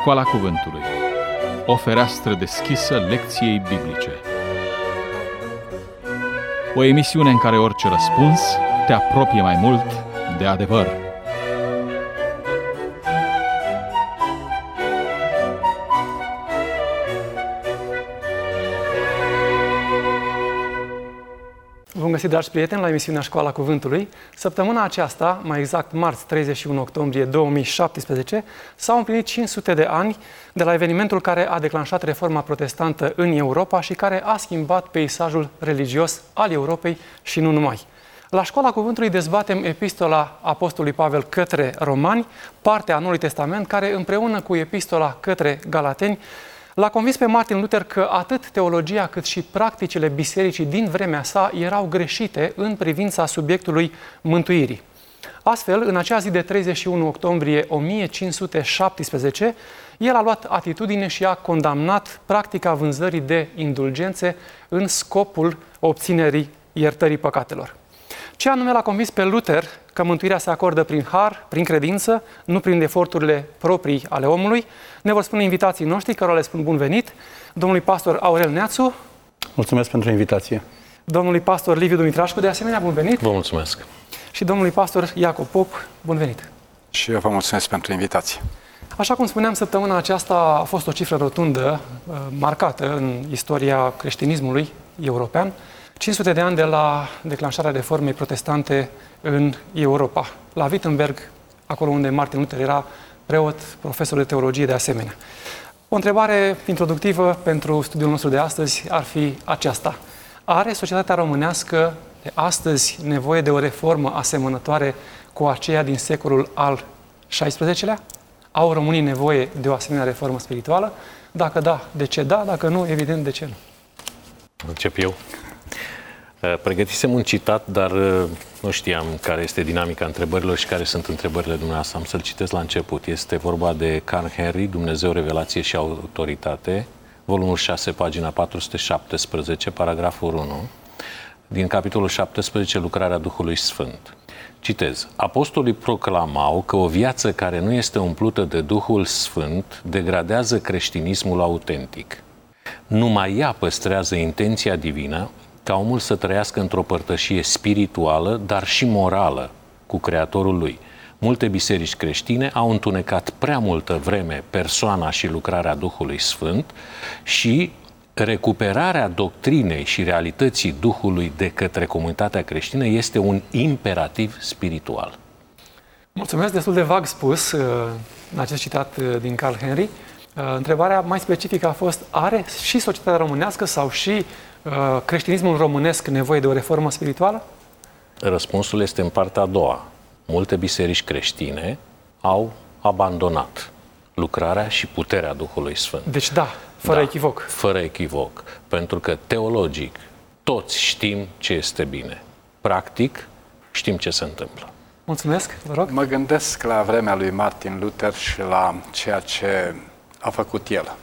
Școala Cuvântului. O fereastră deschisă lecției biblice. O emisiune în care orice răspuns te apropie mai mult de adevăr. Bun găsit, dragi prieteni, la emisiunea Școala Cuvântului. Săptămâna aceasta, mai exact marți 31 octombrie 2017, s-au împlinit 500 de ani de la evenimentul care a declanșat reforma protestantă în Europa și care a schimbat peisajul religios al Europei și nu numai. La Școala Cuvântului dezbatem epistola Apostolului Pavel către Romani, partea Noului Testament, care împreună cu epistola către Galateni l-a convins pe Martin Luther că atât teologia cât și practicile bisericii din vremea sa erau greșite în privința subiectului mântuirii. Astfel, în acea zi de 31 octombrie 1517, el a luat atitudine și a condamnat practica vânzării de indulgențe în scopul obținerii iertării păcatelor. Ce anume l-a convins pe Luther că mântuirea se acordă prin har, prin credință, nu prin eforturile proprii ale omului, ne vor spune invitații noștri, cărora le spun bun venit, domnului pastor Aurel Neațu. Mulțumesc pentru invitație. Domnului pastor Liviu Dumitrașcu, de asemenea, bun venit. Vă mulțumesc. Și domnului pastor Iacob Pop, bun venit. Și eu vă mulțumesc pentru invitație. Așa cum spuneam, săptămâna aceasta a fost o cifră rotundă, marcată în istoria creștinismului european. 500 de ani de la declanșarea reformei protestante în Europa. La Wittenberg, acolo unde Martin Luther era preot, profesor de teologie de asemenea. O întrebare introductivă pentru studiul nostru de astăzi ar fi aceasta. Are societatea românească de astăzi nevoie de o reformă asemănătoare cu aceea din secolul al XVI-lea? Au românii nevoie de o asemenea reformă spirituală? Dacă da, de ce da? Dacă nu, evident, de ce nu? Încep eu. Pregătisem un citat, dar nu știam care este dinamica întrebărilor și care sunt întrebările dumneavoastră. Am să-l citesc la început. Este vorba de Carl Henry, Dumnezeu, Revelație și Autoritate, volumul 6, pagina 417, paragraful 1, din capitolul 17, Lucrarea Duhului Sfânt. Citez. Apostolii proclamau că o viață care nu este umplută de Duhul Sfânt degradează creștinismul autentic. Numai ea păstrează intenția divină ca omul să trăiască într-o părtășie spirituală, dar și morală cu Creatorul lui. Multe biserici creștine au întunecat prea multă vreme persoana și lucrarea Duhului Sfânt și recuperarea doctrinei și realității Duhului de către comunitatea creștină este un imperativ spiritual. Mulțumesc, destul de vag spus în acest citat din Carl Henry. Întrebarea mai specifică a fost, are și societatea românească sau și creștinismul românesc nevoie de o reformă spirituală? Răspunsul este în partea a doua. Multe biserici creștine au abandonat lucrarea și puterea Duhului Sfânt. Deci da, fără echivoc. Fără echivoc. Pentru că teologic toți știm ce este bine. Practic știm ce se întâmplă. Mulțumesc, vă rog. Mă gândesc la vremea lui Martin Luther și la ceea ce a făcut el.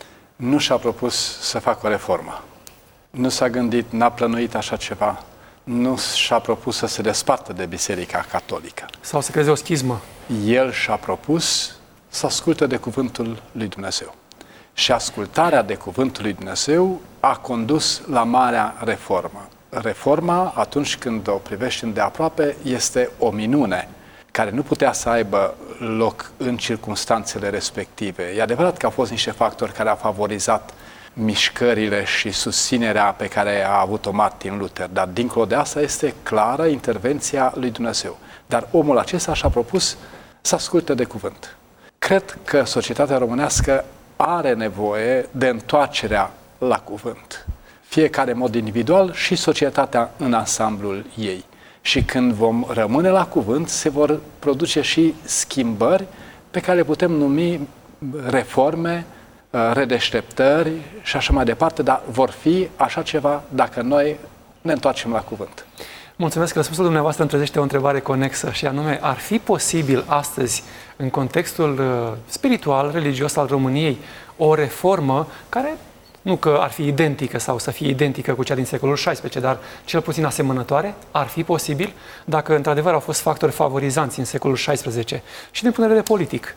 Nu și-a propus să facă o reformă. Nu s-a gândit, n-a plănuit așa ceva. Nu și-a propus să se despartă de Biserica Catolică. Sau să creeze o schismă. El și-a propus să asculte de Cuvântul lui Dumnezeu. Și ascultarea de Cuvântul lui Dumnezeu a condus la marea reformă. Reforma, atunci când o privești îndeaproape, este o minune care nu putea să aibă loc în circumstanțele respective. E adevărat că au fost niște factori care au favorizat mișcările și susținerea pe care a avut-o Martin Luther, dar dincolo de asta este clară intervenția lui Dumnezeu. Dar omul acesta și-a propus să asculte de cuvânt. Cred că societatea românească are nevoie de întoarcerea la cuvânt. Fiecare în mod individual și societatea în ansamblul ei. Și când vom rămâne la cuvânt, se vor produce și schimbări pe care le putem numi reforme, redeșteptări și așa mai departe, dar vor fi așa ceva dacă noi ne întoarcem la cuvânt. Mulțumesc că răspunsul dumneavoastră îmi trezește o întrebare conexă și anume, ar fi posibil astăzi, în contextul spiritual, religios al României, o reformă care nu că ar fi identică sau să fie identică cu cea din secolul XVI, dar cel puțin asemănătoare, ar fi posibil dacă într-adevăr au fost factori favorizanți în secolul XVI și din punct de vedere politic.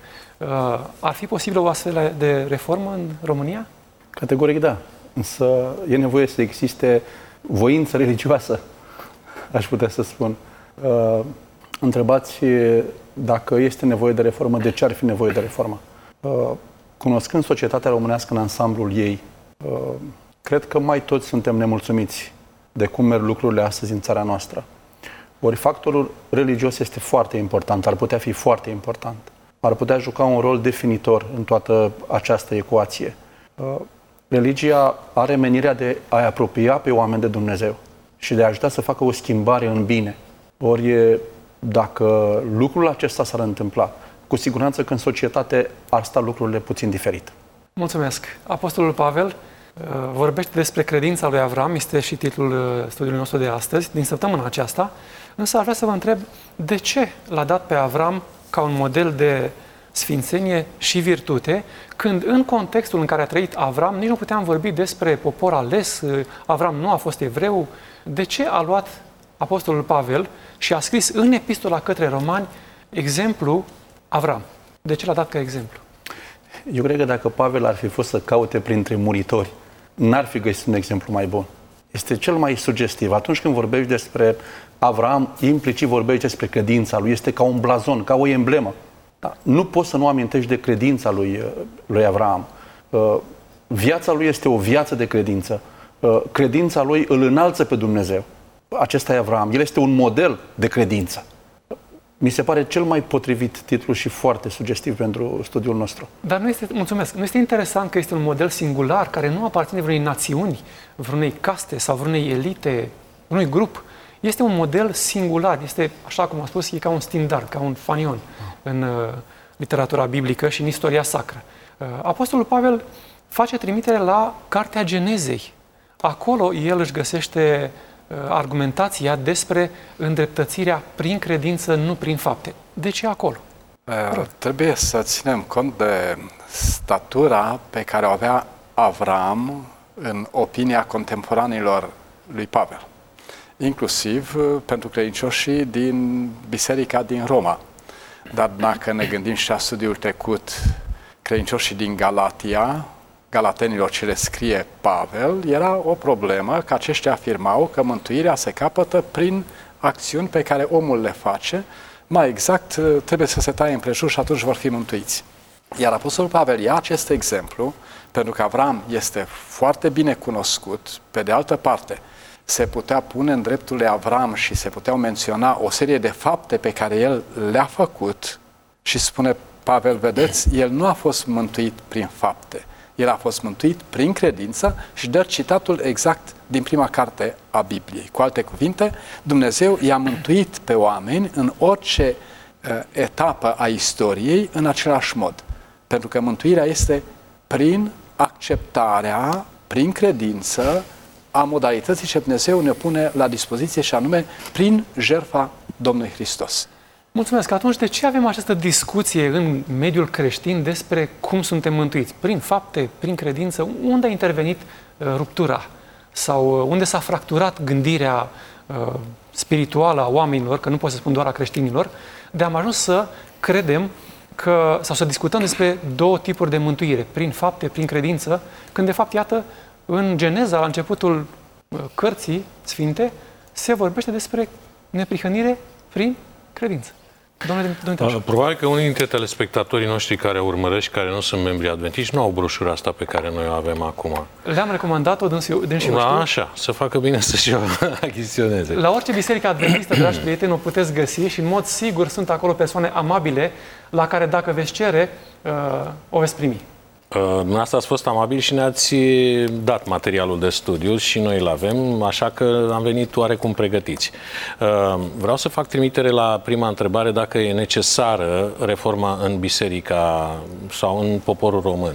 Ar fi posibil o astfel de reformă în România? Categoric da. Însă e nevoie să existe voință religioasă, aș putea să spun. Întrebați dacă este nevoie de reformă, de ce ar fi nevoie de reformă. Cunoscând societatea românească în ansamblul ei, cred că mai toți suntem nemulțumiți de cum merg lucrurile astăzi în țara noastră. Ori factorul religios este foarte important, ar putea fi foarte important. Ar putea juca un rol definitor în toată această ecuație. Religia are menirea de a-i apropia pe oameni de Dumnezeu și de a ajuta să facă o schimbare în bine. Ori dacă lucrul acesta s-ar întâmpla, cu siguranță că în societate ar sta lucrurile puțin diferit. Mulțumesc. Apostolul Pavel vorbește despre credința lui Avram, este și titlul studiului nostru de astăzi, din săptămâna aceasta, însă aș vrea să vă întreb de ce l-a dat pe Avram ca un model de sfințenie și virtute, când în contextul în care a trăit Avram, nici nu puteam vorbi despre popor ales, Avram nu a fost evreu. De ce a luat apostolul Pavel și a scris în epistola către romani exemplu Avram? De ce l-a dat ca exemplu? Eu cred că dacă Pavel ar fi fost să caute printre muritori, n-ar fi găsit un exemplu mai bun. Este cel mai sugestiv. Atunci când vorbești despre Avram, implicit vorbești despre credința lui. Este ca un blazon, ca o emblemă. Da. Nu poți să nu amintești de credința lui Avram. Viața lui este o viață de credință. Credința lui îl înalță pe Dumnezeu. Acesta e Avram. El este un model de credință. Mi se pare cel mai potrivit titlu și foarte sugestiv pentru studiul nostru. Dar mulțumesc, nu este interesant că este un model singular care nu aparține vreunei națiuni, vreunei caste sau vreunei elite, vreunui grup. Este un model singular, este, așa cum am spus, e ca un standard, ca un fanion în literatura biblică și în istoria sacră. Apostolul Pavel face trimitere la Cartea Genezei. Acolo el își găsește argumentația despre îndreptățirea prin credință, nu prin fapte. De ce acolo? Trebuie să ținem cont de statura pe care o avea Avram în opinia contemporanilor lui Pavel, inclusiv pentru credincioșii din biserica din Roma. Dar dacă ne gândim și la studiul trecut, credincioșii din Galatia, galatenilor ce le scrie Pavel, era o problemă că aceștia afirmau că mântuirea se capătă prin acțiuni pe care omul le face, mai exact trebuie să se taie împrejur și atunci vor fi mântuiți. Iar Apostolul Pavel ia acest exemplu, pentru că Avram este foarte bine cunoscut, pe de altă parte, se putea pune în dreptul lui Avram și se puteau menționa o serie de fapte pe care el le-a făcut și spune Pavel, vedeți, el nu a fost mântuit prin fapte, el a fost mântuit prin credință și dă citatul exact din prima carte a Bibliei. Cu alte cuvinte, Dumnezeu i-a mântuit pe oameni în orice etapă a istoriei în același mod. Pentru că mântuirea este prin acceptarea, prin credință, a modalității ce Dumnezeu ne pune la dispoziție și anume prin jertfa Domnului Hristos. Mulțumesc. Atunci de ce avem această discuție în mediul creștin despre cum suntem mântuiți? Prin fapte, prin credință? Unde a intervenit ruptura? Sau unde s-a fracturat gândirea spirituală a oamenilor, că nu pot să spun doar a creștinilor, de am ajuns să credem că, sau să discutăm despre două tipuri de mântuire, prin fapte, prin credință, când de fapt, iată, în Geneza, la începutul cărții sfinte, se vorbește despre neprihănire prin credință. Probabil că unii dintre telespectatorii noștri care urmăresc și care nu sunt membri adventiști nu au broșura asta pe care noi o avem acum. Le-am recomandat-o dânsi așa, să facă bine să-și o achiziționeze. La orice biserică adventistă, dragi prieteni, o puteți găsi și în mod sigur sunt acolo persoane amabile la care dacă veți cere, o veți primi. Asta ați fost amabil și ne-ați dat materialul de studiu și noi îl avem, așa că am venit oarecum pregătiți. Vreau să fac trimitere la prima întrebare, dacă e necesară reforma în biserica sau în poporul român.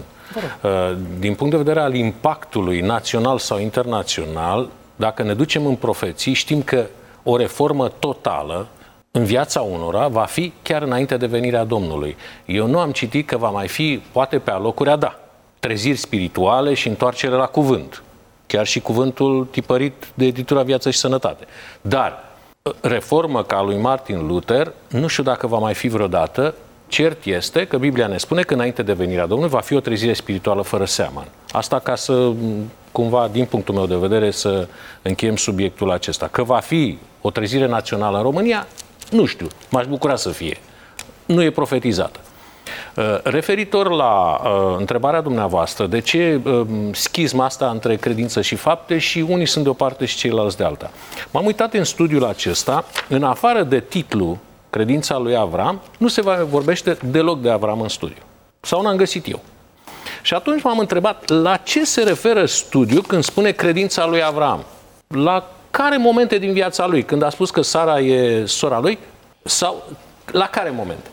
Din punct de vedere al impactului național sau internațional, dacă ne ducem în profeții, știm că o reformă totală în viața unora va fi chiar înainte de venirea Domnului. Eu nu am citit că va mai fi, poate pe alocuri, treziri spirituale și întoarcere la cuvânt. Chiar și cuvântul tipărit de editura Viață și Sănătate. Dar reformă ca lui Martin Luther, nu știu dacă va mai fi vreodată. Cert este că Biblia ne spune că înainte de venirea Domnului va fi o trezire spirituală fără seamăn. Asta ca să, cumva, din punctul meu de vedere, să încheiem subiectul acesta. Că va fi o trezire națională în România, nu știu, m-aș bucura să fie. Nu e profetizată. Referitor la întrebarea dumneavoastră, de ce schisma asta între credință și fapte și unii sunt de o parte și ceilalți de alta? M-am uitat în studiul acesta, în afară de titlu Credința lui Avram, nu se vorbește deloc de Avram în studiu. Sau n-am găsit eu. Și atunci m-am întrebat, la ce se referă studiul când spune credința lui Avram? La care momente din viața lui? Când a spus că Sara e sora lui? Sau la care momente?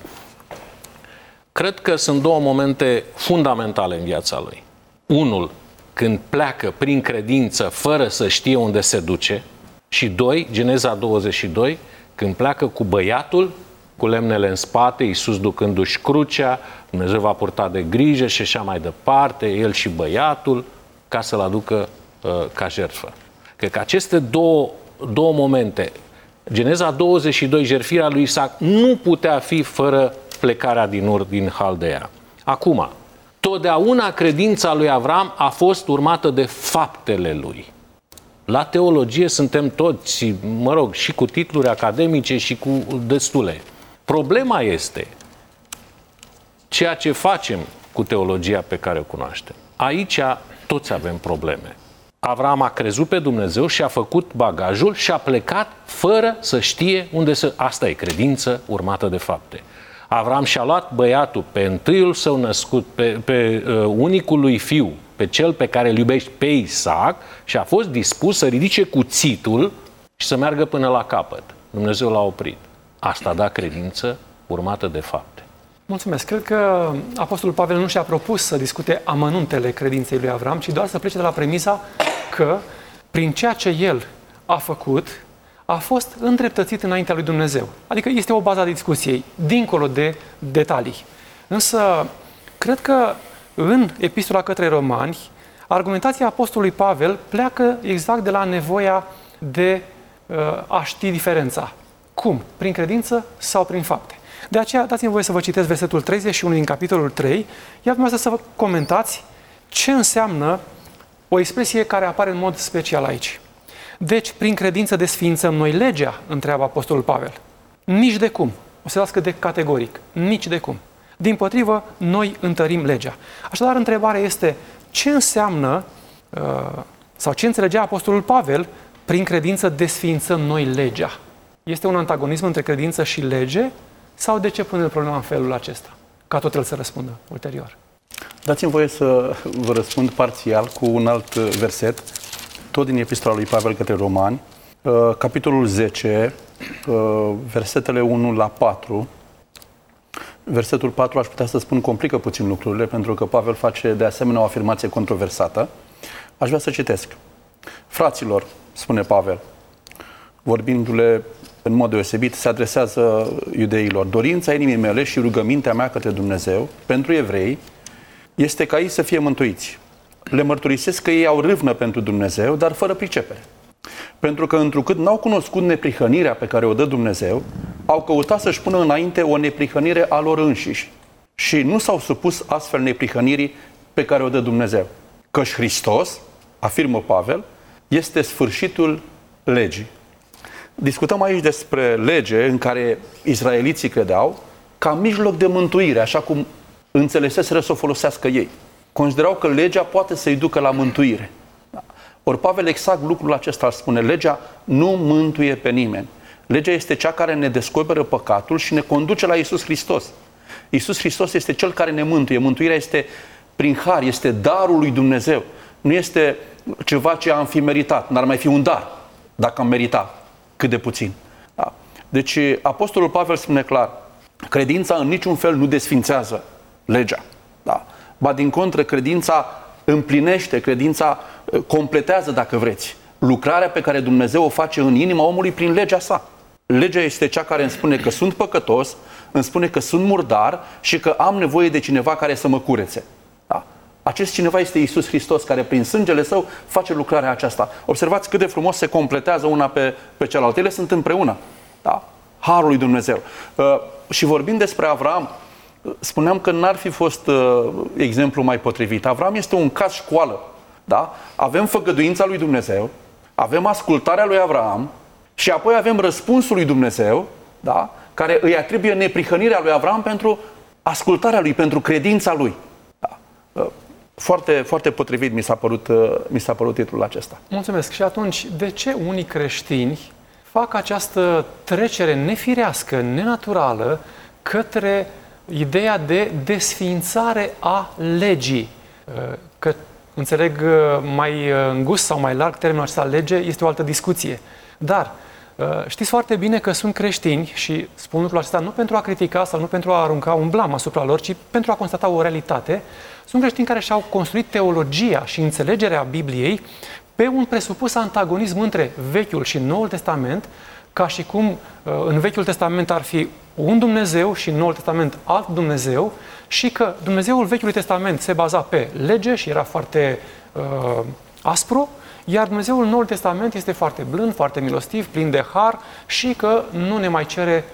Cred că sunt două momente fundamentale în viața lui. Unul, când pleacă prin credință fără să știe unde se duce. Și doi, Geneza 22, când pleacă cu băiatul, cu lemnele în spate, Iisus ducându-și crucea, Dumnezeu va purta de grijă și așa mai departe, el și băiatul, ca să-l aducă ca jertfă. Cred că aceste două momente, Geneza 22, jertfirea lui Isaac, nu putea fi fără plecarea din Ur, din Haldea. Acum, totdeauna credința lui Avram a fost urmată de faptele lui. La teologie suntem toți, și cu titluri academice și cu destule. Problema este ceea ce facem cu teologia pe care o cunoaștem. Aici toți avem probleme. Avram a crezut pe Dumnezeu și a făcut bagajul și a plecat fără să știe unde să... Asta e credință urmată de fapte. Avram și-a luat băiatul pe întâiul său născut, pe unicul lui fiu, pe cel pe care îl iubești, pe Isaac, și a fost dispus să ridice cuțitul și să meargă până la capăt. Dumnezeu l-a oprit. Asta da credință urmată de fapte. Mulțumesc. Cred că Apostolul Pavel nu și-a propus să discute amănuntele credinței lui Avram, ci doar să plece de la premisa că prin ceea ce el a făcut, a fost îndreptățit înaintea lui Dumnezeu. Adică este o bază a discuției, dincolo de detalii. Însă, cred că în Epistola către Romani, argumentația Apostolului Pavel pleacă exact de la nevoia de a ști diferența. Cum? Prin credință sau prin fapte? De aceea, dați-mi voie să vă citesc versetul 31 din capitolul 3, iar dumneavoastră să vă comentați ce înseamnă o expresie care apare în mod special aici. Deci, prin credință desființăm noi legea, întreabă Apostolul Pavel. Nici de cum. O să las cât de categoric. Nici de cum. Dimpotrivă, noi întărim legea. Așadar, întrebarea este, ce înseamnă, sau ce înțelegea Apostolul Pavel, prin credință desființăm noi legea? Este un antagonism între credință și lege? Sau de ce pune problema în felul acesta? Ca tot el să răspundă ulterior. Dați-mi voie să vă răspund parțial cu un alt verset, tot din Epistola lui Pavel către Romani, capitolul 10, versetele 1 la 4. Versetul 4, aș putea să spun, complică puțin lucrurile, pentru că Pavel face de asemenea o afirmație controversată. Aș vrea să citesc. Fraților, spune Pavel, vorbindu-le în mod deosebit, se adresează iudeilor. Dorința inimii mele și rugămintea mea către Dumnezeu, pentru evrei, este ca ei să fie mântuiți. Le mărturisesc că ei au râvnă pentru Dumnezeu, dar fără pricepere. Pentru că întrucât n-au cunoscut neprihănirea pe care o dă Dumnezeu, au căutat să-și pună înainte o neprihănire a lor înșiși și nu s-au supus astfel neprihănirii pe care o dă Dumnezeu. Căci Hristos, afirmă Pavel, este sfârșitul legii. Discutăm aici despre lege în care izraeliții credeau ca mijloc de mântuire, așa cum înțeleseseră să o folosească ei. Considerau că legea poate să-i ducă la mântuire. Ori Pavel exact lucrul acesta ar spune, legea nu mântuie pe nimeni. Legea este cea care ne descoperă păcatul și ne conduce la Iisus Hristos. Iisus Hristos este Cel care ne mântuie. Mântuirea este prin har, este darul lui Dumnezeu. Nu este ceva ce am fi meritat. N-ar mai fi un dar dacă am meritat cât de puțin. Da? Deci Apostolul Pavel spune clar, credința în niciun fel nu desfințează legea. Da? Ba din contră, credința împlinește, credința completează, dacă vreți, lucrarea pe care Dumnezeu o face în inima omului prin legea sa. Legea este cea care îmi spune că sunt păcătos, îmi spune că sunt murdar și că am nevoie de cineva care să mă curețe. Da? Acest cineva este Iisus Hristos, care prin sângele Său face lucrarea aceasta. Observați cât de frumos se completează una pe cealaltă. Ele sunt împreună. Da? Harul lui Dumnezeu. Și vorbind despre Avraam, spuneam că n-ar fi fost exemplu mai potrivit. Avraam este un caz școală. Da? Avem făgăduința lui Dumnezeu, avem ascultarea lui Avraam și apoi avem răspunsul lui Dumnezeu, da? Care îi atribuie neprihănirea lui Avraam pentru ascultarea lui, pentru credința lui. Da? Foarte, foarte potrivit mi s-a părut titlul acesta. Mulțumesc. Și atunci, de ce unii creștini fac această trecere nefirească, nenaturală, către ideea de desființare a legii? Că înțeleg mai îngust sau mai larg termenul acesta lege, este o altă discuție. Dar știți foarte bine că sunt creștini și spun lucrul acesta nu pentru a critica sau nu pentru a arunca un blam asupra lor, ci pentru a constata o realitate. Sunt creștini care și-au construit teologia și înțelegerea Bibliei pe un presupus antagonism între Vechiul și Noul Testament, ca și cum în Vechiul Testament ar fi un Dumnezeu și în Noul Testament alt Dumnezeu, și că Dumnezeul Vechiului Testament se baza pe lege și era foarte aspru, iar Dumnezeul Noului Testament este foarte blând, foarte milostiv, plin de har și că nu ne mai cere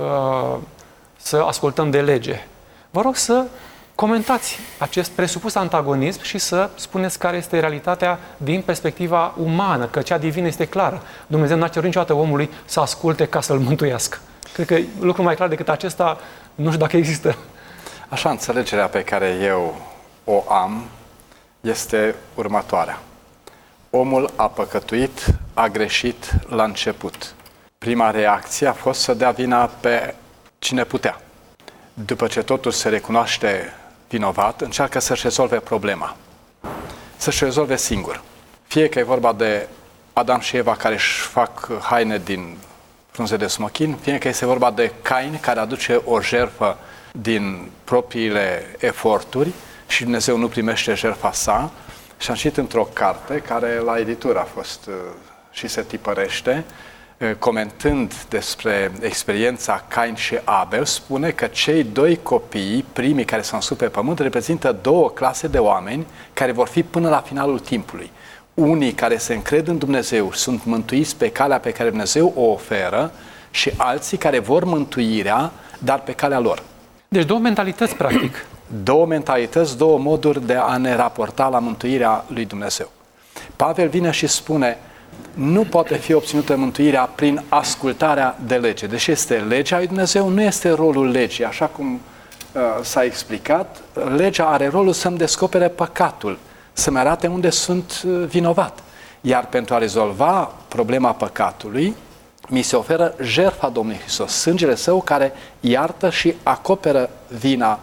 să ascultăm de lege. Vă rog să comentați acest presupus antagonism și să spuneți care este realitatea din perspectiva umană, că cea divină este clară. Dumnezeu n-a cerut niciodată omului să asculte ca să-l mântuiască. Cred că lucru mai clar decât acesta, nu știu dacă există. Așa, înțelegerea pe care eu o am este următoarea. Omul a păcătuit, a greșit la început. Prima reacție a fost să dea vina pe cine putea. După ce totul se recunoaște vinovat, încearcă să-și rezolve problema. Să-și rezolve singur. Fie că e vorba de Adam și Eva care își fac haine din frunze de smochin, fie că este vorba de Cain care aduce o jertfă din propriile eforturi și Dumnezeu nu primește jertfa sa. Și am citit într-o carte care la editură a fost și se tipărește, comentând despre experiența Cain și Abel, spune că cei doi copii, primii care s-au născut pe pământ, reprezintă două clase de oameni care vor fi până la finalul timpului. Unii care se încred în Dumnezeu sunt mântuiți pe calea pe care Dumnezeu o oferă și alții care vor mântuirea, dar pe calea lor. Deci două mentalități, practic. Două mentalități, două moduri de a ne raporta la mântuirea lui Dumnezeu. Pavel vine și spune, nu poate fi obținută mântuirea prin ascultarea de lege. Deși este legea lui Dumnezeu, nu este rolul legii. Așa cum s-a explicat, legea are rolul să-mi descopere păcatul, să-mi arate unde sunt vinovat. Iar pentru a rezolva problema păcatului, mi se oferă jertfa Domnului Hristos, sângele Său care iartă și acoperă vina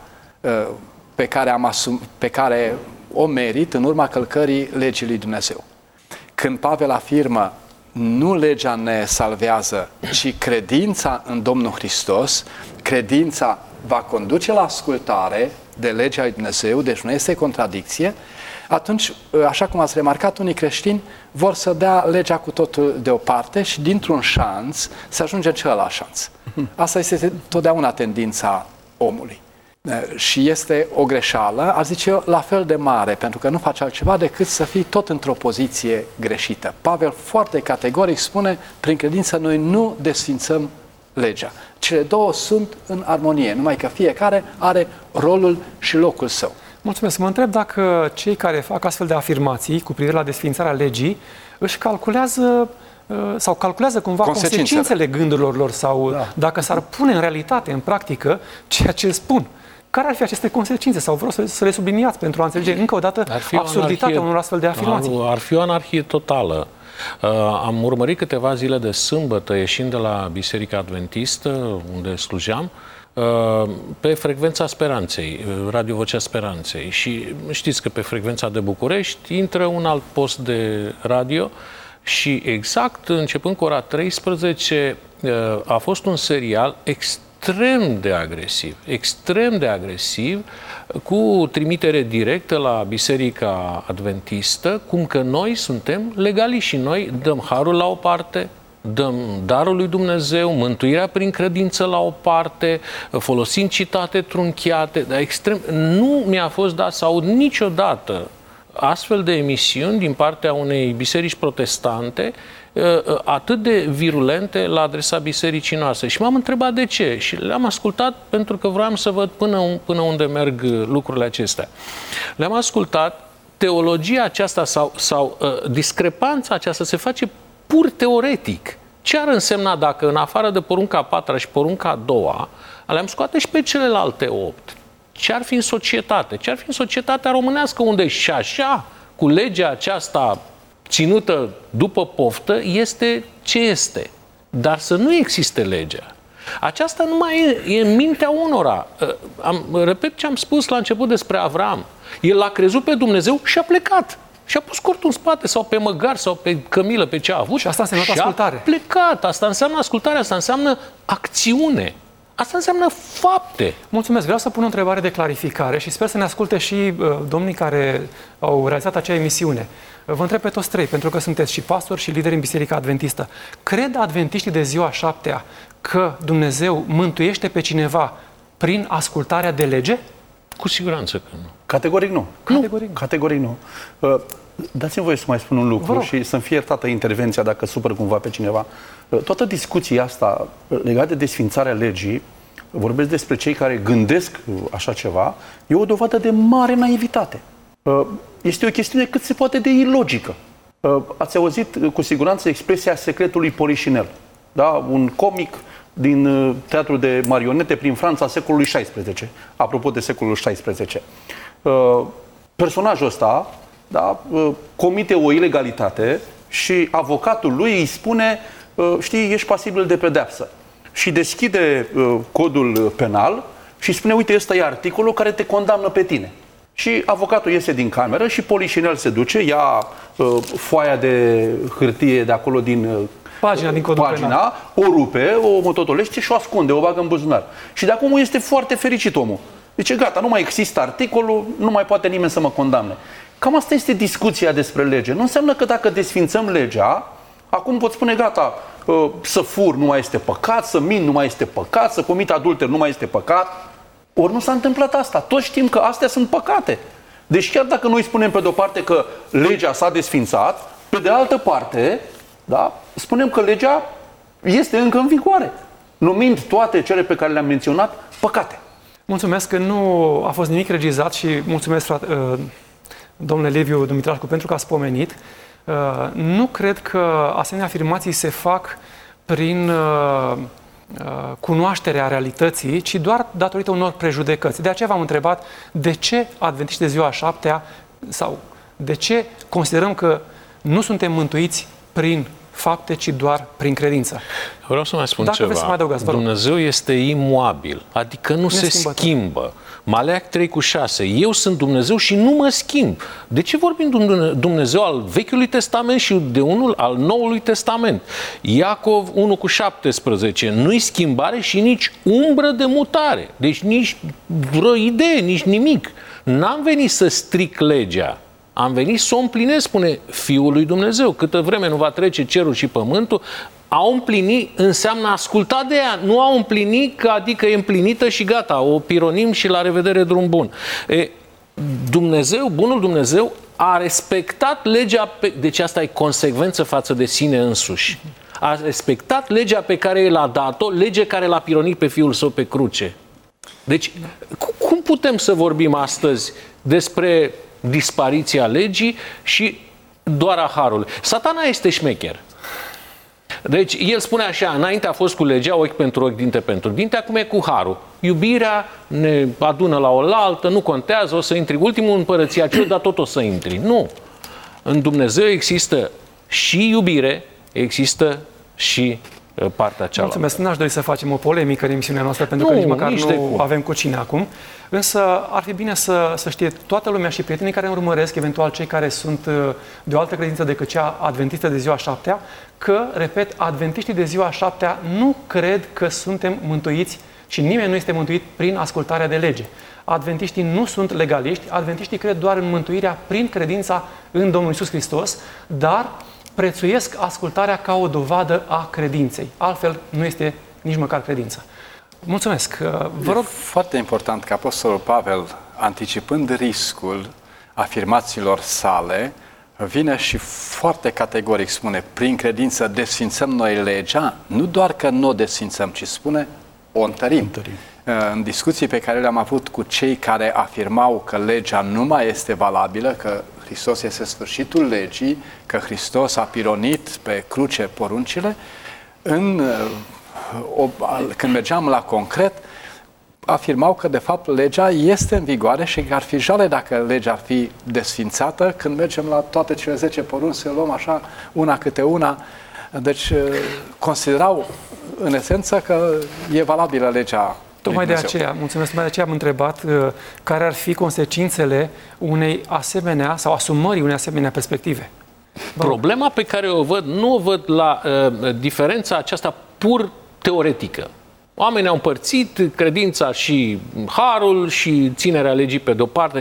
pe care o merit în urma călcării legii lui Dumnezeu. Când Pavel afirmă, nu legea ne salvează, ci credința în Domnul Hristos, credința va conduce la ascultare de legea lui Dumnezeu, deci nu este contradicție, atunci, așa cum ați remarcat, unii creștini vor să dea legea cu totul deoparte și dintr-un șanț să ajunge în celălalt șanț. Asta este totdeauna tendința omului. Și este o greșeală, aș zice eu, la fel de mare, pentru că nu face altceva decât să fii tot într-o poziție greșită. Pavel foarte categoric spune, prin credință noi nu desfințăm legea. Cele două sunt în armonie, numai că fiecare are rolul și locul său. Mulțumesc. Mă întreb dacă cei care fac astfel de afirmații cu privire la desființarea legii își calculează sau calculează cumva consecințele gândurilor lor sau dacă s-ar pune în realitate, în practică, ceea ce spun. Care ar fi aceste consecințe? Sau vreau să le subliniați pentru a înțelege încă o dată absurditatea unor astfel de afirmații. Ar fi o anarhie totală. Am urmărit câteva zile de sâmbătă, ieșind de la Biserica Adventistă, unde slujeam, pe frecvența Speranței, Radio Vocea Speranței. Și știți că pe frecvența de București intră un alt post de radio și exact începând cu ora 13 a fost un serial extrem de agresiv, cu trimitere directă la Biserica Adventistă, cum că noi suntem legaliști și noi dăm harul la o parte, dăm darul lui Dumnezeu, mântuirea prin credință la o parte, folosind citate trunchiate, dar extrem. Nu mi-a fost dat să aud niciodată astfel de emisiuni din partea unei biserici protestante atât de virulente la adresa bisericii noastre. Și m-am întrebat de ce. Și le-am ascultat pentru că vreau să văd până unde merg lucrurile acestea. Le-am ascultat. Teologia aceasta sau discrepanța aceasta se face pur teoretic. Ce ar însemna dacă în afară de porunca a 4-a și porunca a 2-a le-am scoate și pe celelalte 8? Ce ar fi în societate? Ce ar fi în societatea românească unde și așa, cu legea aceasta ținută după poftă, este ce este. Dar să nu existe legea. Aceasta nu mai e în mintea unora. Repet ce am spus la început despre Avram. El l-a crezut pe Dumnezeu și a plecat. Și a pus cortul în spate sau pe măgar sau pe cămilă, pe ce a avut. Și asta înseamnă ascultare. A plecat. Asta înseamnă ascultare, asta înseamnă acțiune. Asta înseamnă fapte. Mulțumesc. Vreau să pun o întrebare de clarificare și sper să ne asculte și domnii care au realizat acea emisiune. Vă întreb pe toți trei, pentru că sunteți și pastori și lideri în Biserica Adventistă. Cred adventiștii de ziua 7-a că Dumnezeu mântuiește pe cineva prin ascultarea de lege? Cu siguranță că nu. Categoric nu. Categoric nu. Dați-mi voie să mai spun un lucru și să-mi fie iertată intervenția dacă supăr cumva pe cineva. Toată discuția asta legată de desfințarea legii, vorbesc despre cei care gândesc așa ceva, e o dovadă de mare naivitate. Este o chestiune cât se poate de ilogică. Ați auzit cu siguranță expresia secretului Polișinel. Da? Un comic din teatru de marionete prin Franța secolului XVI. Apropo de secolul XVI. Personajul ăsta, da, comite o ilegalitate și avocatul lui îi spune, știi, ești pasibil de pedeapsă. Și deschide codul penal și spune, uite, ăsta e articolul care te condamnă pe tine. Și avocatul iese din cameră și Polișinel se duce, ia foaia de hârtie de acolo din pagina din codul penal, o rupe, o mototolește și o ascunde, o bagă în buzunar. Și de acum este foarte fericit omul. Zice, gata, nu mai există articolul, nu mai poate nimeni să mă condamne. Cam asta este discuția despre lege. Nu înseamnă că dacă desfințăm legea, acum pot spune, gata, să fur nu mai este păcat, să mint nu mai este păcat, să comit adulter nu mai este păcat. Ori nu s-a întâmplat asta. Toți știm că astea sunt păcate. Deci chiar dacă noi spunem pe de-o parte că legea s-a desfințat, pe de altă parte, da, spunem că legea este încă în vigoare, numind toate cele pe care le-am menționat păcate. Mulțumesc că nu a fost nimic regizat și mulțumesc, domnule Liviu Dumitrașcu, pentru că ați pomenit. Nu cred că asemenea afirmații se fac prin cunoașterea realității, ci doar datorită unor prejudecăți. De aceea v-am întrebat de ce adventiști de ziua 7-a sau de ce considerăm că nu suntem mântuiți prin fapte, ci doar prin credință. Vreau să mai spun Dacă ceva. Să mai adăugați, Dumnezeu este imobil, adică nu se schimbă. Maleac 3:6. Eu sunt Dumnezeu și nu mă schimb. De ce vorbim de Dumnezeu al Vechiului Testament și de unul al Noului Testament? Iacov 1:17. Nu-i schimbare și nici umbră de mutare. Deci nici vreo idee, nici nimic. N-am venit să stric legea. Am venit să o împlinesc, spune Fiul lui Dumnezeu. Câtă vreme nu va trece cerul și pământul, a împlini înseamnă asculta de ea. Nu a împlinit, adică e împlinită și gata, o pironim și la revedere, drum bun. Dumnezeu, bunul Dumnezeu, a respectat legea, deci asta e consecvență față de sine însuși. A respectat legea pe care el a dat-o, legea care l-a pironit pe Fiul Său pe cruce. Deci, cum putem să vorbim astăzi despre dispariția legii și doar a harului? Satana este șmecher. Deci, el spune așa, înainte a fost cu legea, ochi pentru ochi, dinte pentru dinte, acum e cu harul. Iubirea ne adună la oaltă, nu contează, o să intri ultimul în împărăția celor, dar tot o să intri. Nu. În Dumnezeu există și iubire, există și partea cealaltă. Mulțumesc. N-aș dori să facem o polemică în emisiunea noastră, pentru că nici măcar nu avem cu cine acum. Însă ar fi bine să știe toată lumea și prietenii care urmăresc, eventual cei care sunt de o altă credință decât cea adventistă de ziua 7-a, că, repet, adventiștii de ziua 7-a nu cred că suntem mântuiți și nimeni nu este mântuit prin ascultarea de lege. Adventiștii nu sunt legaliști, adventiștii cred doar în mântuirea prin credința în Domnul Iisus Hristos, dar prețuiesc ascultarea ca o dovadă a credinței. Altfel nu este nici măcar credință. Mulțumesc. Vă rog. E foarte important că Apostolul Pavel, anticipând riscul afirmațiilor sale, vine și foarte categoric spune, prin credință desfințăm noi legea, nu doar că nu o desfințăm, ci spune, o întărim. În discuții pe care le-am avut cu cei care afirmau că legea nu mai este valabilă, că Hristos este sfârșitul legii, că Hristos a pironit pe cruce poruncile, când mergeam la concret, afirmau că de fapt legea este în vigoare și că ar fi jale dacă legea ar fi desfințată. Când mergem la toate cele 10 porunci, să luăm așa una câte una. Deci considerau în esență că e valabilă legea. Tocmai de aceea, mulțumesc, tocmai de aceea am întrebat care ar fi consecințele unei asemenea sau asumării unei asemenea perspective. Problema pe care o văd, nu o văd la diferența aceasta pur teoretică. Oamenii au împărțit credința și harul și ținerea legii pe de-o parte.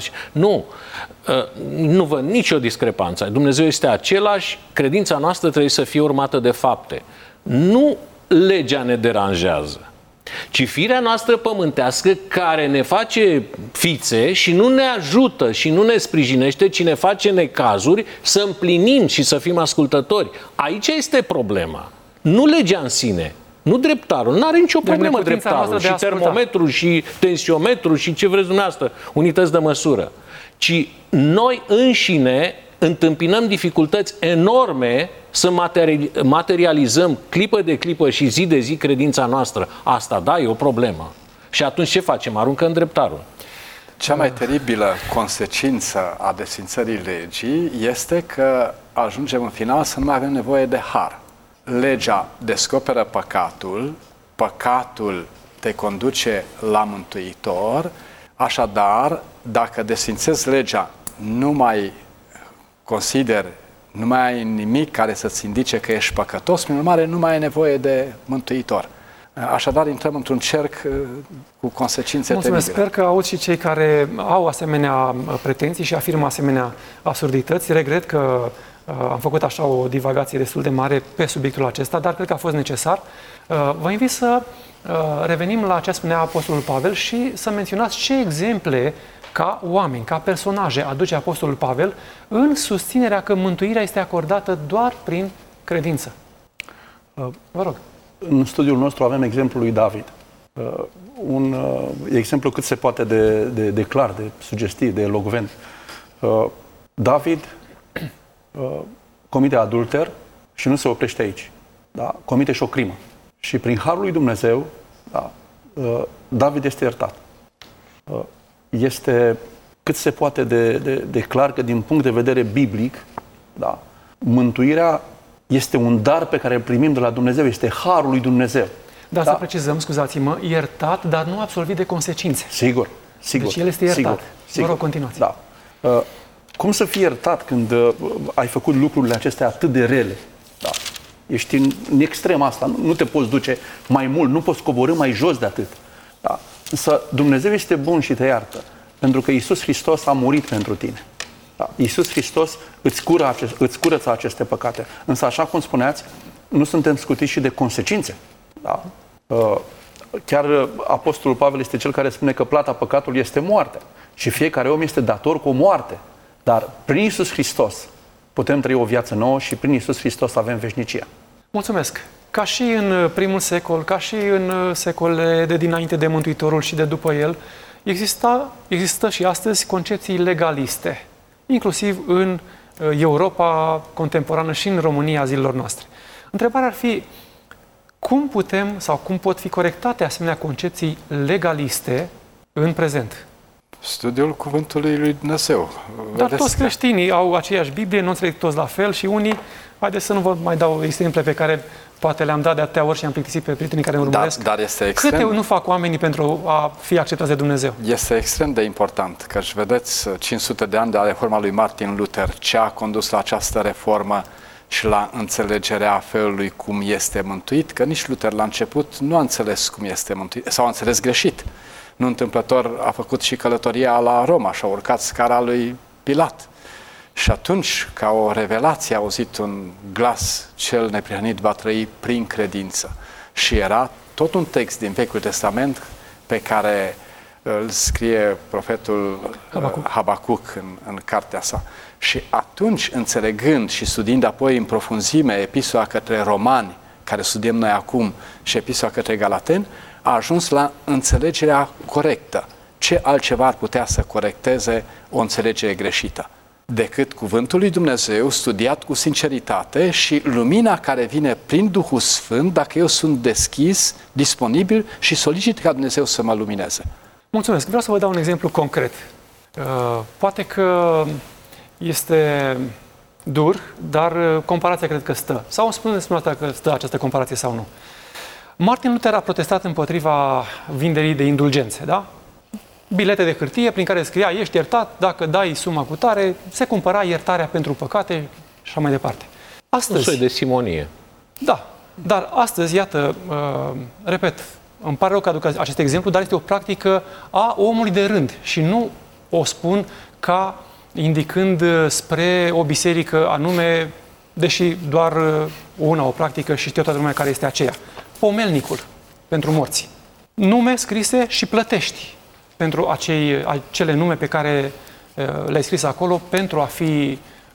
Nu văd nicio discrepanță. Dumnezeu este același, credința noastră trebuie să fie urmată de fapte. Nu legea ne deranjează, ci firea noastră pământească care ne face fițe și nu ne ajută și nu ne sprijinește, ci ne face necazuri să împlinim și să fim ascultători. Aici este problema. Nu legea în sine. Nu dreptarul, nu are nicio problemă dreptarul și termometru și tensiometru și ce vreți dumneavoastră, unități de măsură. Ci noi înșine întâmpinăm dificultăți enorme să materializăm clipă de clipă și zi de zi credința noastră. Asta, da, e o problemă. Și atunci ce facem? Aruncăm dreptarul. Cea mai teribilă consecință a desfințării legii este că ajungem în final să nu mai avem nevoie de har. Legea descoperă păcatul, păcatul te conduce la Mântuitor, așadar, dacă desfințezi legea, nu mai consider, nu mai ai nimic care să-ți indice că ești păcătos, prin urmare, nu mai ai nevoie de Mântuitor. Așadar, intrăm într-un cerc cu consecințe teribile. Sper că aud și cei care au asemenea pretenții și afirmă asemenea absurdități. Regret că am făcut așa o divagație destul de mare pe subiectul acesta, dar cred că a fost necesar. Vă invit să revenim la ce spunea Apostolul Pavel și să menționați ce exemple ca oameni, ca personaje aduce Apostolul Pavel în susținerea că mântuirea este acordată doar prin credință. Vă rog. În studiul nostru avem exemplul lui David. Un exemplu cât se poate de clar, de sugestiv, de elocvent. David comite adulter și nu se oprește aici. Da? Comite și o crimă. Și prin harul lui Dumnezeu, da, David este iertat. Este cât se poate de clar că din punct de vedere biblic, da, mântuirea este un dar pe care îl primim de la Dumnezeu, este harul lui Dumnezeu. Dar să precizăm, scuzați-mă, iertat, dar nu absolvit de consecințe. Sigur. Deci el este iertat. Sigur. Vă rog, continuați. Da. Cum să fii iertat când ai făcut lucrurile acestea atât de rele? Da. Ești în extrem asta, nu te poți duce mai mult, nu poți coborî mai jos de atât. Da. Însă Dumnezeu este bun și te iartă, pentru că Iisus Hristos a murit pentru tine. Da. Iisus Hristos îți curăță aceste păcate. Însă, așa cum spuneați, nu suntem scutiți și de consecințe. Da. Chiar Apostolul Pavel este cel care spune că plata păcatului este moarte și fiecare om este dator cu o moarte. Dar prin Iisus Hristos putem trăi o viață nouă și prin Iisus Hristos avem veșnicia. Mulțumesc! Ca și în primul secol, ca și în secolele de dinainte de Mântuitorul și de după el, există și astăzi concepții legaliste, inclusiv în Europa contemporană și în România zilelor noastre. Întrebarea ar fi, cum putem sau cum pot fi corectate asemenea concepții legaliste în prezent? Studiul Cuvântului lui Dumnezeu. Dar toți creștinii au aceeași Biblie, nu înțeleg toți la fel și unii, haideți să nu vă mai dau exemple pe care poate le-am dat de atâtea ori și am plictisit pe prietenii care îmi urmăresc. Dar este extrem... Câte nu fac oamenii pentru a fi acceptați de Dumnezeu? Este extrem de important, căci vedeți 500 de ani de la reforma lui Martin Luther, ce a condus la această reformă și la înțelegerea felului cum este mântuit, că nici Luther la început nu a înțeles cum este mântuit, sau a înțeles greșit. Nu întâmplător a făcut și călătoria la Roma și a urcat scara lui Pilat. Și atunci, ca o revelație, a auzit un glas, cel neprihănit va trăi prin credință. Și era tot un text din Vechiul Testament pe care îl scrie profetul Habacuc în cartea sa. Și atunci, înțelegând și studiind apoi în profunzime epistola către Romani, care studiem noi acum, și epistola către Galateni, a ajuns la înțelegerea corectă. Ce altceva ar putea să corecteze o înțelegere greșită decât cuvântul lui Dumnezeu studiat cu sinceritate și lumina care vine prin Duhul Sfânt, dacă eu sunt deschis, disponibil și solicit ca Dumnezeu să mă lumineze. Mulțumesc. Vreau să vă dau un exemplu concret. Poate că este dur, dar comparația cred că stă. Sau spuneți dumneavoastră că stă această comparație sau nu. Martin Luther a protestat împotriva vinderii de indulgențe, da? Bilete de hârtie prin care scria ești iertat, dacă dai suma cu tare, se cumpăra iertarea pentru păcate și așa mai departe. Astăzi, un soi de simonie. Da, dar astăzi, iată, repet, îmi pare rău că aduc acest exemplu, dar este o practică a omului de rând și nu o spun ca indicând spre o biserică anume, deși doar una o practică și știe toată lumea care este aceea. Pomelnicul pentru morți. Nume scrise și plătești pentru acele nume pe care le-ai scris acolo pentru a fi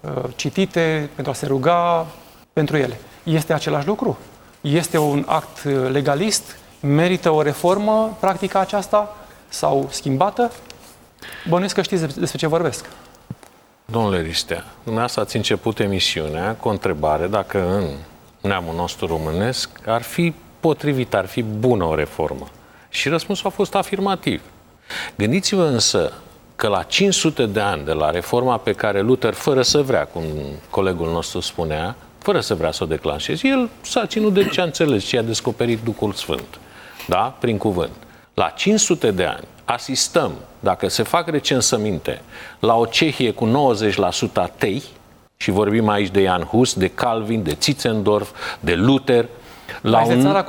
citite, pentru a se ruga pentru ele. Este același lucru. Este un act legalist? Merită o reformă practica aceasta sau schimbată? Bănuiesc că știți despre ce vorbesc. Domnule Ristea, dumneavoastră ați început emisiunea cu o întrebare dacă în neamul nostru românesc ar fi potrivit, ar fi bună o reformă. Și răspunsul a fost afirmativ. Gândiți-vă însă că la 500 de ani de la reforma pe care Luther, fără să vrea, cum colegul nostru spunea, fără să vrea să o declanșeze, el s-a ținut de ce a înțeles, ce a descoperit Duhul Sfânt, da? Prin cuvânt. La 500 de ani asistăm, dacă se fac recensăminte, la o Cehie cu 90% atei, și vorbim aici de Jan Hus, de Calvin, de Zinzendorf, de Luther, la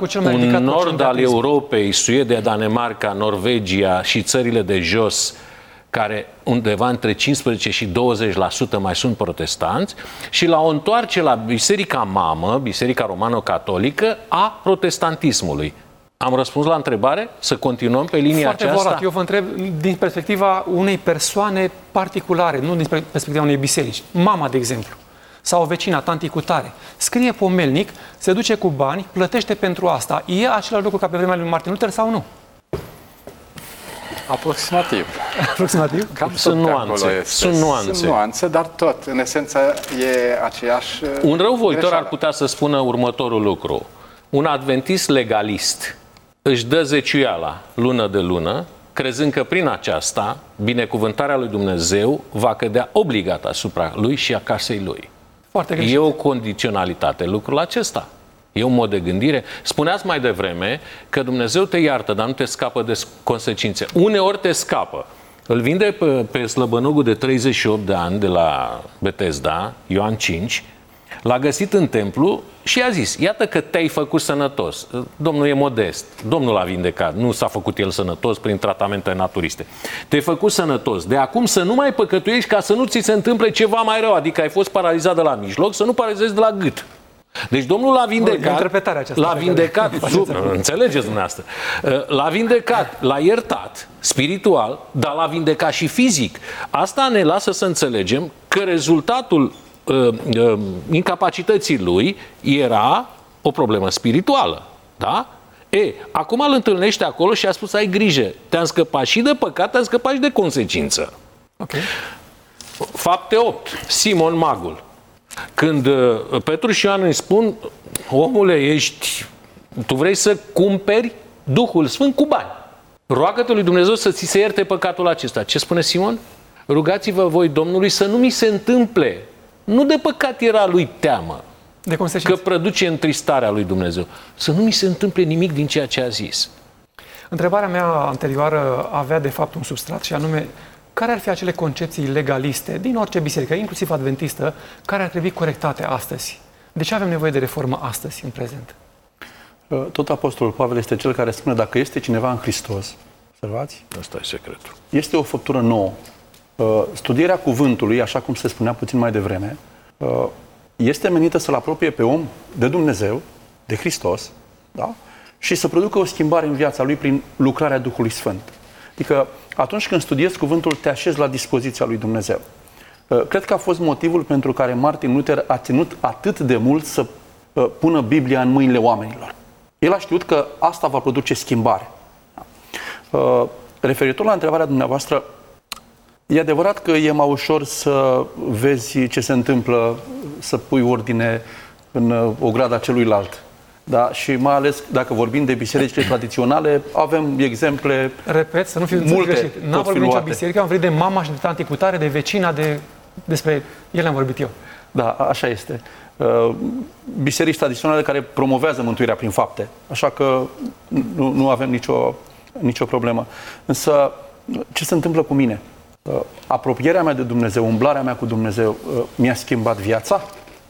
un nord al Europei, Suedia, Danemarca, Norvegia și țările de jos, care undeva între 15 și 20% mai sunt protestanți, și la o întoarce la biserica mamă, Biserica Romano-Catolică, a protestantismului. Am răspuns la întrebare? Să continuăm pe linia foarte aceasta? Volat. Eu vă întreb din perspectiva unei persoane particulare, nu din perspectiva unei biserici. Mama, de exemplu, sau vecina, tanti cu tare, scrie pomelnic, se duce cu bani, plătește pentru asta. E același lucru ca pe vremea lui Martin Luther sau nu? Aproximativ. Aproximativ? Cam sunt nuanțe. Sunt nuanțe, dar tot, în esență, e aceeași un răuvoitor greșeală. ar putea să spună următorul lucru. Un adventist legalist își dă zeciuiala lună de lună, crezând că prin aceasta binecuvântarea lui Dumnezeu va cădea obligat asupra lui și a casei lui. Foarte greșit. E o condiționalitate lucrul acesta. E un mod de gândire. Spuneați mai devreme că Dumnezeu te iartă, dar nu te scapă de consecințe. Uneori te scapă. Îl vinde pe slăbănogul de 38 de ani de la Betesda, Ioan 5, l-a găsit în templu și a zis, iată că te-ai făcut sănătos. Domnul e modest. Domnul l-a vindecat. Nu s-a făcut el sănătos prin tratamente naturiste. Te-ai făcut sănătos. De acum să nu mai păcătuiești ca să nu ți se întâmple ceva mai rău. Adică ai fost paralizat de la mijloc, să nu paralizezi de la gât. Deci Domnul l-a vindecat. L-a vindecat. Înțelegeți dumneavoastră. L-a vindecat, l-a iertat spiritual, dar l-a vindecat și fizic. Asta ne lasă să înțelegem că rezultatul incapacității lui era o problemă spirituală. Da? Acum îl întâlnește acolo și a spus, ai grijă, te-am scăpat și de păcat, te-am scăpat și de consecință. Okay. Fapte 8. Simon Magul. Când Petru și Ioan îi spun, omule, tu vrei să cumperi Duhul Sfânt cu bani. Roagă-te lui Dumnezeu să ți se ierte păcatul acesta. Ce spune Simon? Rugați-vă voi Domnului să nu mi se întâmple. Nu de păcat era lui teamă, de consecințe, că produce întristarea lui Dumnezeu. Să nu mi se întâmple nimic din ceea ce a zis. Întrebarea mea anterioară avea de fapt un substrat și anume, care ar fi acele concepții legaliste din orice biserică, inclusiv adventistă, care ar trebui corectate astăzi? De ce avem nevoie de reformă astăzi, în prezent? Tot Apostolul Pavel este cel care spune, dacă este cineva în Hristos, observați? Asta e secretul. Este o făptură nouă. Studierea cuvântului, așa cum se spunea puțin mai devreme, este menită să-l apropie pe om de Dumnezeu, de Hristos, da? Și să producă o schimbare în viața lui prin lucrarea Duhului Sfânt. Adică atunci când studiezi cuvântul, te așezi la dispoziția lui Dumnezeu. Cred că a fost motivul pentru care Martin Luther a ținut atât de mult să pună Biblia în mâinile oamenilor. El a știut că asta va produce schimbare. Referitor la întrebarea dumneavoastră, e adevărat că e mai ușor să vezi ce se întâmplă, să pui ordine în ograda celuilalt. Da? Și mai ales dacă vorbim de bisericile tradiționale, avem exemple. Repet, să nu fiu multe greșit. N-am vorbit nicio biserică, am vorbit de mama și de tanti cutare, de vecina, despre ele am vorbit eu. Da, așa este. Biserici tradiționale care promovează mântuirea prin fapte. Așa că nu avem nicio problemă. Însă, ce se întâmplă cu mine? Apropierea mea de Dumnezeu, umblarea mea cu Dumnezeu mi-a schimbat viața?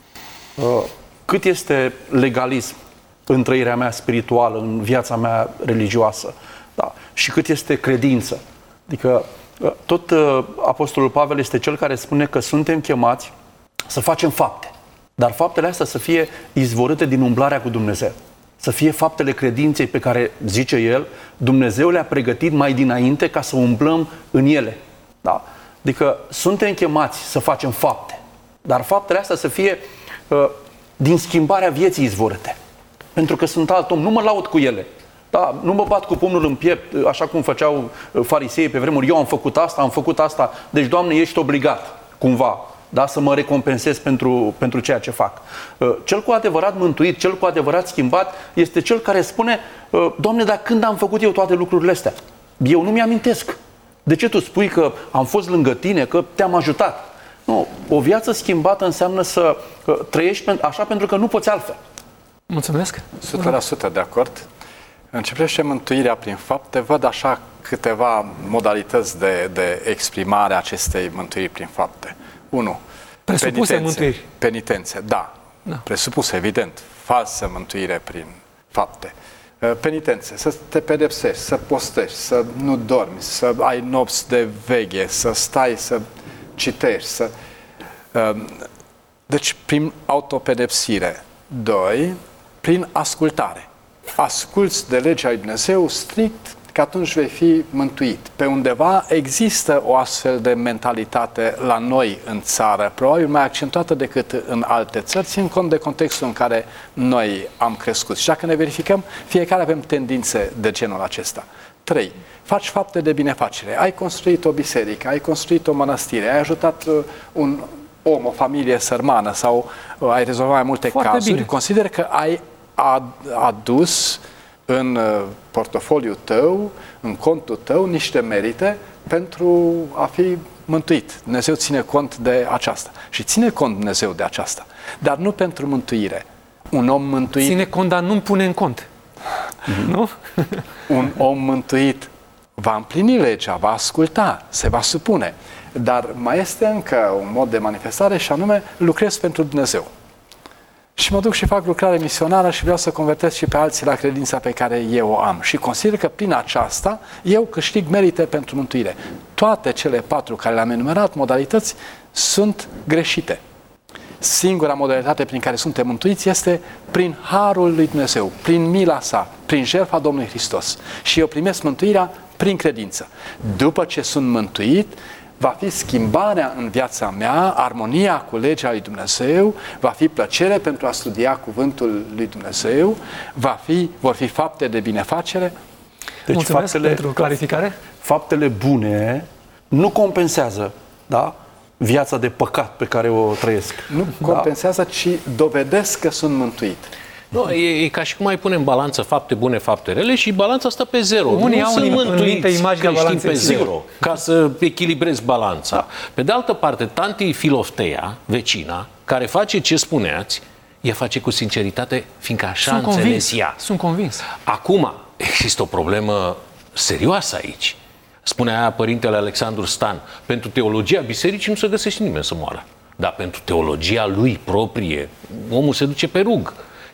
Cât este legalism în trăirea mea spirituală, în viața mea religioasă? Da. Și cât este credință? Adică tot Apostolul Pavel este cel care spune că suntem chemați să facem fapte. Dar faptele astea să fie izvorâte din umblarea cu Dumnezeu. Să fie faptele credinței pe care, zice el, Dumnezeu le-a pregătit mai dinainte ca să umblăm în ele. Da? Adică suntem chemați să facem fapte. Dar faptele astea să fie din schimbarea vieții izvorâte. Pentru că sunt alt om, nu mă laud cu ele. Da, nu mă bat cu pumnul în piept, așa cum făceau fariseii pe vremuri. Eu am făcut asta, deci, Doamne, ești obligat, cumva, da, să mă recompensez pentru ceea ce fac. Cel cu adevărat mântuit, cel cu adevărat schimbat, este cel care spune, Doamne, dar când am făcut eu toate lucrurile astea? Eu nu mi-amintesc. De ce tu spui că am fost lângă tine, că te-am ajutat? Nu, o viață schimbată înseamnă să trăiești așa pentru că nu poți altfel. Mulțumesc. 100% de acord. În ce privește mântuirea prin fapte, văd așa câteva modalități de exprimare a acestei mântuiri prin fapte. 1. Presupuse mântuiri. Penitențe, da. Presupuse, evident. Falsă mântuire prin fapte. Penitențe, să te pedepsești, să postești, să nu dormi, să ai nopți de veche, să stai, să citești. Deci, prin autopedepsire. 2. Prin ascultare. Asculți de legea lui Dumnezeu strict, că atunci vei fi mântuit. Pe undeva există o astfel de mentalitate la noi în țară, probabil mai accentuată decât în alte țări, țin cont de contextul în care noi am crescut. Și dacă ne verificăm, fiecare avem tendințe de genul acesta. 3. Faci fapte de binefacere. Ai construit o biserică, ai construit o mănăstire, ai ajutat un om, o familie sărmană sau ai rezolvat mai multe cazuri. Bine. Consider că ai adus în portofoliul tău, în contul tău, niște merite pentru a fi mântuit. Dumnezeu ține cont de aceasta. Și ține cont Dumnezeu de aceasta. Dar nu pentru mântuire. Un om mântuit... Ține cont, dar nu-mi pune în cont. Nu? Un om mântuit va împlini legea, va asculta, se va supune. Dar mai este încă un mod de manifestare și anume lucrez pentru Dumnezeu. Și mă duc și fac lucrare misionară și vreau să convertesc și pe alții la credința pe care eu o am. Și consider că prin aceasta eu câștig merite pentru mântuire. Toate cele 4 care le-am enumerat, modalități, sunt greșite. Singura modalitate prin care suntem mântuiți este prin harul lui Dumnezeu, prin mila sa, prin jertfa Domnului Hristos. Și eu primesc mântuirea prin credință. După ce sunt mântuit, va fi schimbarea în viața mea, armonia cu legea lui Dumnezeu, va fi plăcere pentru a studia cuvântul lui Dumnezeu, vor fi fapte de binefacere. Deci mulțumesc pentru clarificare. Faptele bune nu compensează, da, viața de păcat pe care o trăiesc. Nu compensează, ci dovedesc că sunt mântuit. Nu, e ca și cum ai pune în balanță fapte bune, fapte rele și balanța stă pe zero. Unii au în minte imaginea balanței pe zero, ca să echilibrezi balanța. Da. Pe de altă parte, tanti Filofteia, vecina, care face ce spuneați, ea face cu sinceritate, fiindcă așa înțeles ea. Sunt convins. Acum, există o problemă serioasă aici. Spunea părintele Alexandru Stan, pentru teologia bisericii nu se găsește nimeni să moară. Dar pentru teologia lui proprie, omul se duce pe rug.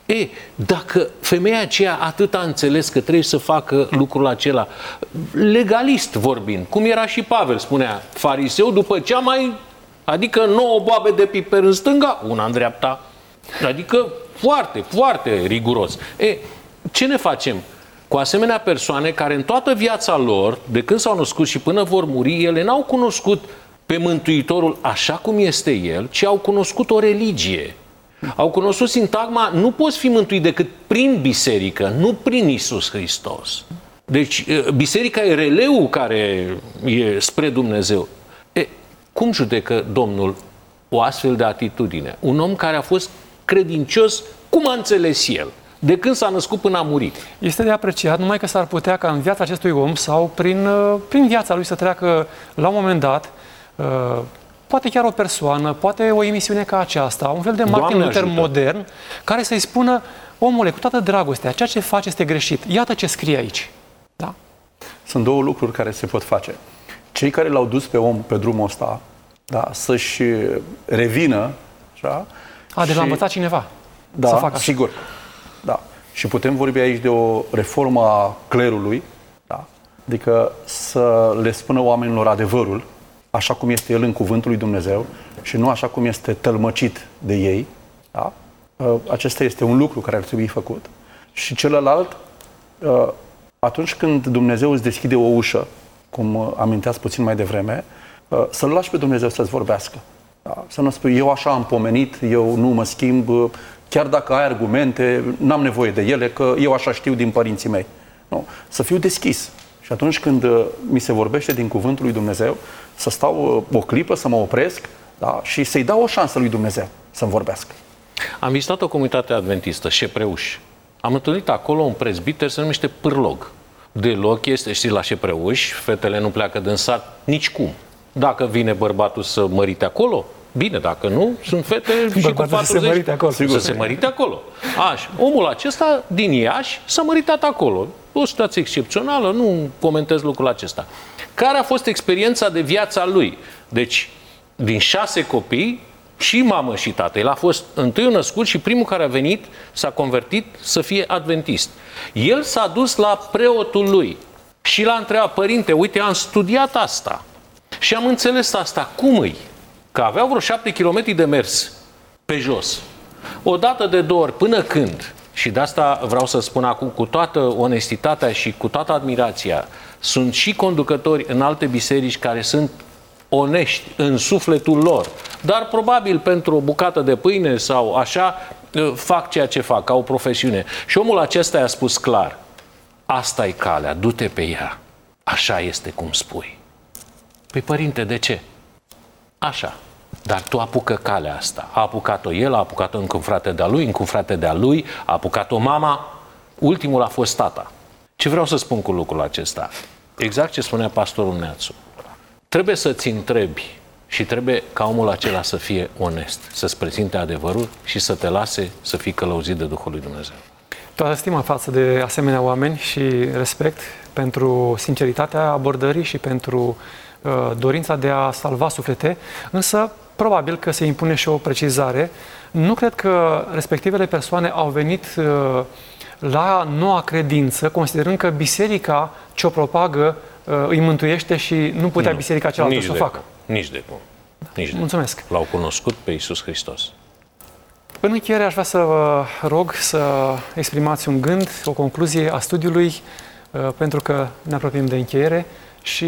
Dacă femeia aceea atât a înțeles că trebuie să facă lucrul acela, legalist vorbind, cum era și Pavel, spunea, fariseu după cea mai, adică 9 boabe de piper în stânga, una în dreapta, adică foarte, foarte riguros. Ce ne facem cu asemenea persoane care în toată viața lor, de când s-au născut și până vor muri, ele n-au cunoscut pe Mântuitorul așa cum este El, ci au cunoscut o religie. Au cunoscut sintagma, nu poți fi mântuit decât prin biserică, nu prin Iisus Hristos. Deci, biserica e releul care e spre Dumnezeu. Cum judecă Domnul o astfel de atitudine? Un om care a fost credincios, cum a înțeles El, de când s-a născut până a murit. Este de apreciat, numai că s-ar putea ca în viața acestui om sau prin viața lui să treacă la un moment dat poate chiar o persoană, poate o emisiune ca aceasta, un fel de Martin Luther modern, care să-i spună, omule, cu toată dragostea, ceea ce faci este greșit. Iată ce scrie aici. Da? Sunt două lucruri care se pot face. Cei care l-au dus pe om pe drumul ăsta, da, să-și revină, așa, de l-a învățat cineva să facă așa. Sigur. Da. Și putem vorbi aici de o reformă a clerului, da? Adică să le spună oamenilor adevărul, așa cum este el în cuvântul lui Dumnezeu și nu așa cum este tălmăcit de ei. Da? Acesta este un lucru care ar trebui făcut. Și celălalt, atunci când Dumnezeu îți deschide o ușă, cum aminteați puțin mai devreme, să-L lași pe Dumnezeu să-ți vorbească. Da? Să nu spui, eu așa am pomenit, eu nu mă schimb, chiar dacă ai argumente, n-am nevoie de ele, că eu așa știu din părinții mei. Nu. Să fiu deschis. Și atunci când mi se vorbește din cuvântul lui Dumnezeu, să stau o clipă, să mă opresc, da? Și să-i dau o șansă lui Dumnezeu să-mi vorbească. Am vizitat o comunitate adventistă, Șepreuș. Am întâlnit acolo un prezbiter, se numește Pârlog. Deloc este, știi, la Șepreuș, fetele nu pleacă din sat nicicum. Dacă vine bărbatul să mărite acolo, bine, dacă nu, sunt fete și cu 40... să se mărite acolo. Să se mărite acolo. Așa. Omul acesta din Iași s-a măritat acolo. O situație excepțională, nu comentez lucrul acesta. Care a fost experiența de viața lui? Deci, din 6 copii, și mamă și tată. El a fost întâi născut și primul care a venit s-a convertit să fie adventist. El s-a dus la preotul lui și l-a întrebat, părinte, uite, am studiat asta și am înțeles asta. Cum îi? Că aveau vreo 7 km de mers pe jos. O dată de 2 ori, până când? Și de asta vreau să spun acum cu toată onestitatea și cu toată admirația, sunt și conducători în alte biserici care sunt onești în sufletul lor, dar probabil pentru o bucată de pâine sau așa, fac ceea ce fac, ca o profesiune. Și omul acesta i-a spus clar, asta e calea, du-te pe ea, așa este cum spui. Păi părinte, de ce? Așa. Dar tu apucă calea asta. A apucat-o el, a apucat-o încă un frate de-a lui, încă un frate de-a lui, a apucat-o mama, ultimul a fost tata. Ce vreau să spun cu lucrul acesta? Exact ce spunea pastorul Neațu. Trebuie să-ți întrebi și trebuie ca omul acela să fie onest, să-ți prezinte adevărul și să te lase să fii călăuzit de Duhul lui Dumnezeu. Toată stima față de asemenea oameni și respect pentru sinceritatea abordării și pentru dorința de a salva suflete, însă probabil că se impune și o precizare. Nu cred că respectivele persoane au venit la noua credință, considerând că biserica ce o propagă îi mântuiește și nu putea biserica cealaltă să o facă. Nici de cum. Nici de Mulțumesc. Cum. L-au cunoscut pe Iisus Hristos. În încheiere aș vrea să vă rog să exprimați un gând, o concluzie a studiului, pentru că ne apropiem de încheiere și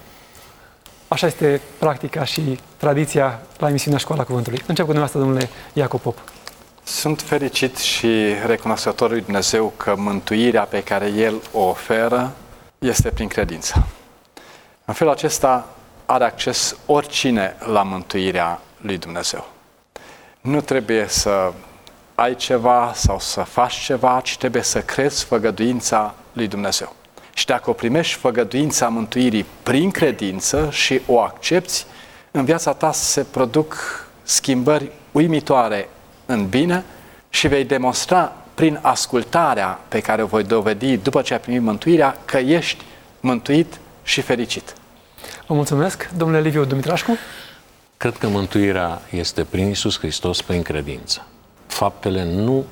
așa este practica și tradiția la emisiunea Școala Cuvântului. Încep cu dumneavoastră, domnule Iacob Pop. Sunt fericit și recunoscător lui Dumnezeu că mântuirea pe care El o oferă este prin credință. În felul acesta are acces oricine la mântuirea lui Dumnezeu. Nu trebuie să ai ceva sau să faci ceva, ci trebuie să crezi făgăduința lui Dumnezeu. Și dacă o primești făgăduința mântuirii prin credință și o accepți, în viața ta se produc schimbări uimitoare în bine și vei demonstra prin ascultarea pe care o voi dovedi după ce ai primit mântuirea că ești mântuit și fericit. Vă mulțumesc. Domnule Liviu Dumitrașcu? Cred că mântuirea este prin Iisus Hristos, prin credință. Faptele nu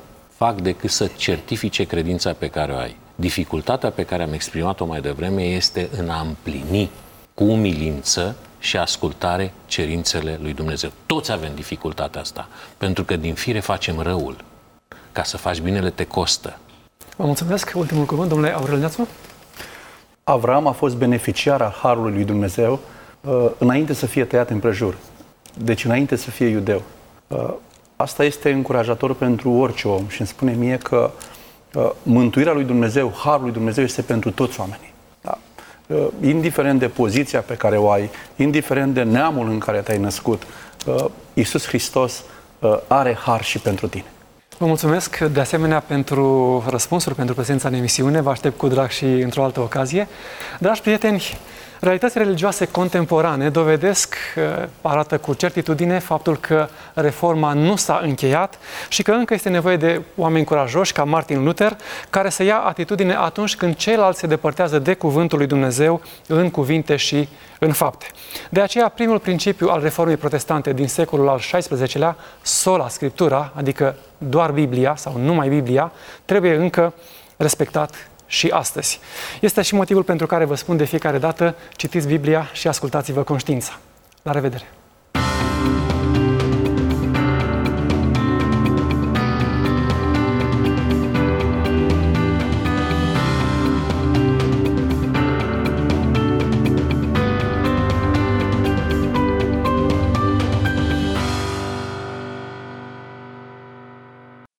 fac decât să certifice credința pe care o ai. Dificultatea pe care am exprimat-o mai devreme este în a împlini cu umilință și ascultare cerințele lui Dumnezeu. Toți avem dificultatea asta, pentru că din fire facem răul. Ca să faci binele te costă. Vă mulțumesc. Ultimul cuvânt, domnule Aurel Neațu. Avram a fost beneficiar al harului lui Dumnezeu înainte să fie tăiat împrejur. Deci înainte să fie iudeu. Asta este încurajator pentru orice om și îmi spune mie că mântuirea lui Dumnezeu, harul lui Dumnezeu este pentru toți oamenii. Da? Indiferent de poziția pe care o ai, indiferent de neamul în care te-ai născut, Iisus Hristos are har și pentru tine. Vă mulțumesc de asemenea pentru răspunsuri, pentru prezența în emisiune. Vă aștept cu drag și într-o altă ocazie. Dragi prieteni, realitățile religioase contemporane dovedesc, arată cu certitudine faptul că reforma nu s-a încheiat și că încă este nevoie de oameni curajoși ca Martin Luther, care să ia atitudine atunci când ceilalți se depărtează de cuvântul lui Dumnezeu în cuvinte și în fapte. De aceea, primul principiu al reformei protestante din secolul al XVI-lea, sola Scriptura, adică doar Biblia sau numai Biblia, trebuie încă respectat și astăzi. Este și motivul pentru care vă spun de fiecare dată, citiți Biblia și ascultați-vă conștiința. La revedere!